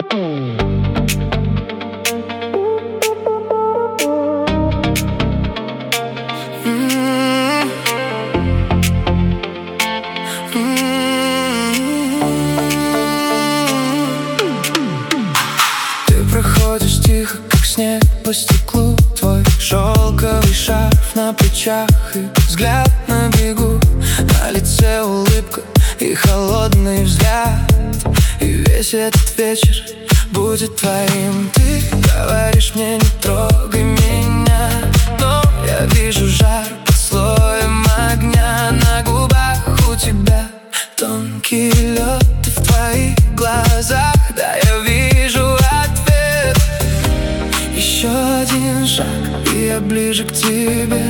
Ты проходишь тихо, как снег по стеклу. Твой шелковый шарф на плечах и взгляд на бегу. На лице улыбка и холодный взгляд. И весь этот вечер будет твоим. Ты говоришь мне: не трогай меня, но я вижу жар под слоем огня. На губах у тебя тонкий лед, и в твоих глазах, да, я вижу ответ. Еще один шаг, и я ближе к тебе.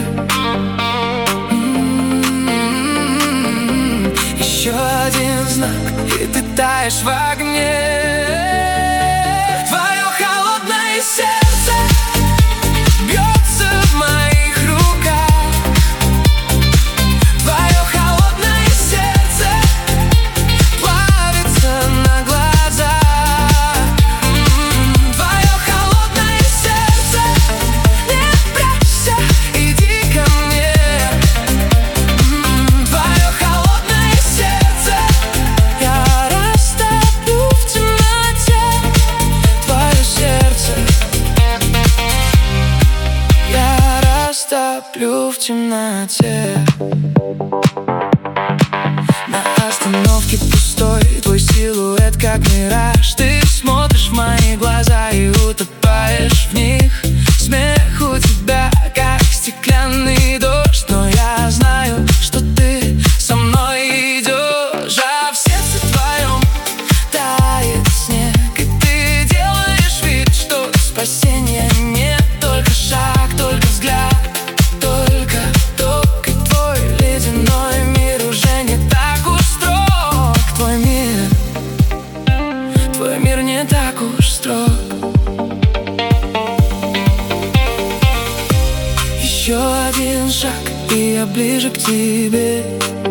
Еще один знак, и ты таешь в огне. Твое холодное сердце бьется в моих руках. Твое холодное сердце плавится на глазах. Твое холодное сердце, не прячься, иди ко мне. Твое холодное сердце я растоплю в темноте. Твое сердце я растоплю в темноте. На остановке пустой, твой силуэт как мираж. Ты смотришь в мои глаза и утопаешь в них. Смех у тебя как стеклянный дождь, но я знаю, что ты со мной идешь. А в сердце твоем тает снег, и ты делаешь вид, что спасения нет. Только шаг, только взгляд, только ток, и твой ледяной мир уже не так уж строг. Твой мир не так уж строг. Еще один шаг, и я ближе к тебе.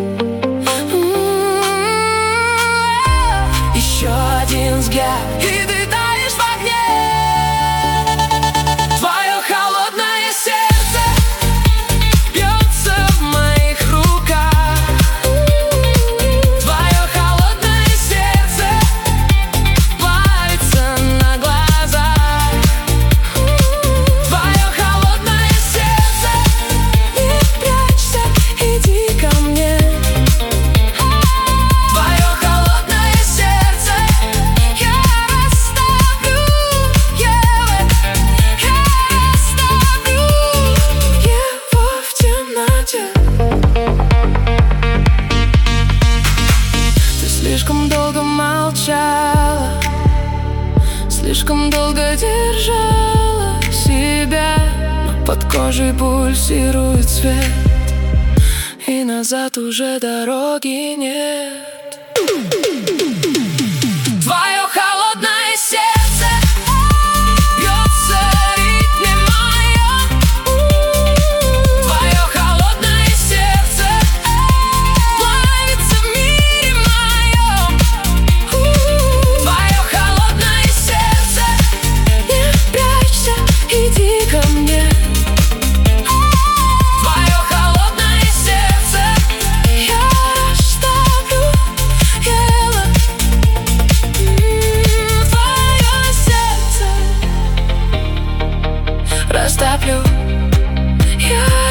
Еще один взгляд, и ты таешь в огне. Твое холодное сердце бьется в моих руках. Твое холодное сердце плавится на глазах. Твое холодное сердце, не прячься, иди ко мне. Твое холодное сердце я растоплю, я растоплю его в темноте. Ты слишком долго молчала, слишком долго держала себя, но под кожей пульсирует свет, и назад уже дороги нет. Твое холодное сердце бьется в ритме моем. Твое холодное сердце плавится в мире моем. Твое холодное сердце, не прячься, иди ко мне. Твое холодное сердце я растоплю, его. Твое сердце растоплю я.